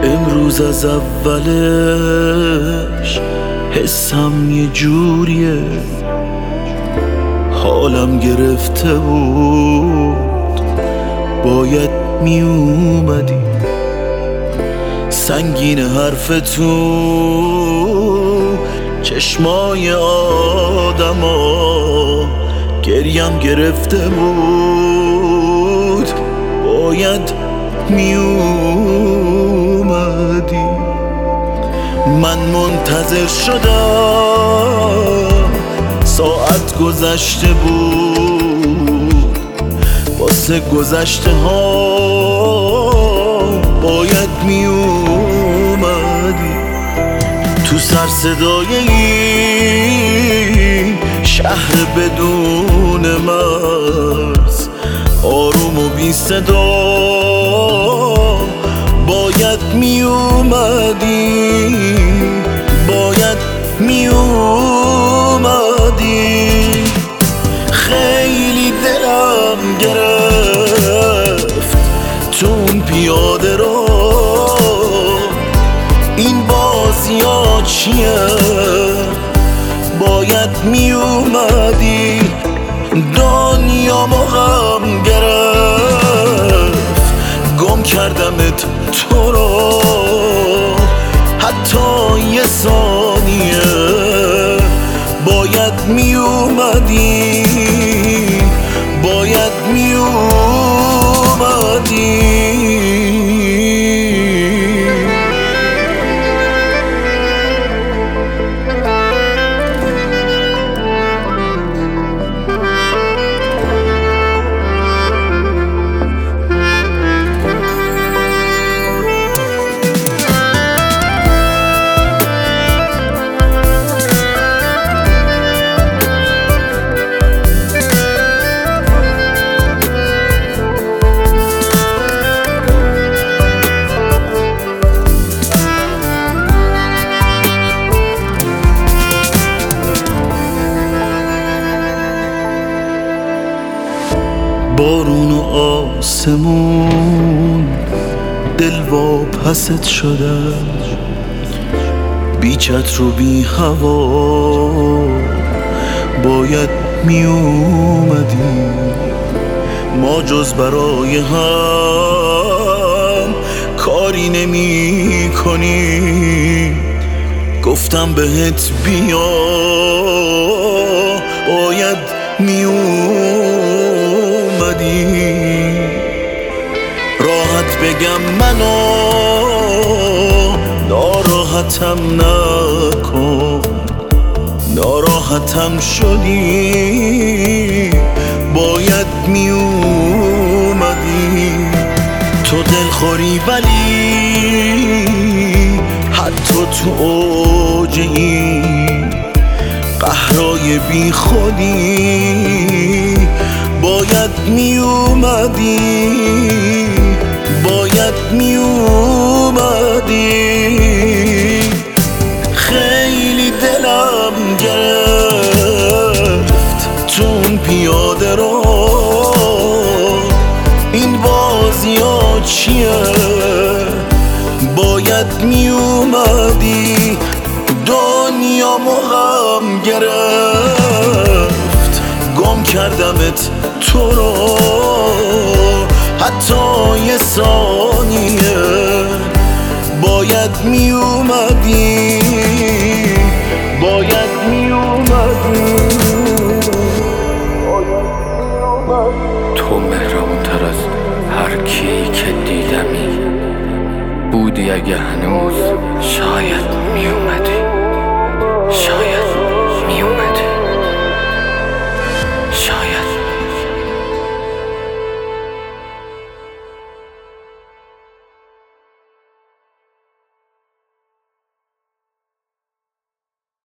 امروز از اولش حسم یه جوریه، حالم گرفته بود باید می اومدی. سنگین حرف تو چشمای آدما، گریم گرفته بود باید می اومدی. من منتظر شدم، ساعت گذشته بود، واسه گذشته ها باید می اومدی. تو سر صدای این شهر بدون مرز، آروم و بی صدا باید می اومدی، باید می اومدی. خیلی دلم گرفت تو اون پیاده رو، این بازی ها چیه باید می اومدی. دنیا غم گرفت، گم کردمت تو رو، حتی یه ثانیه باید می اومدی، باید می اومدی. بارون و آسمون دل واپست شدن، بی چتر و بی هوا باید می اومدی. ما جز برای هم کاری نمی کنیم، گفتم بهت بیا باید می اومدی. راحت بگم منو ناراحتم نکن، ناراحتم شدی باید می اومدی. تو دلخوری ولی حتی تو اوج این قهرای بی خودی باید می اومدی، باید می اومدی. خیلی دلم گرفت تو اون پیاده رو، این بازی ها چیه باید می اومدی. دنیا غم گرفت، گم کردمت تو رو، حتی یه ثانیه باید می اومدی، باید می اومدی. تو مهربون‌تر از هر کی که دیدمی بودی، اگه هنوز شاید می اومدی، شاید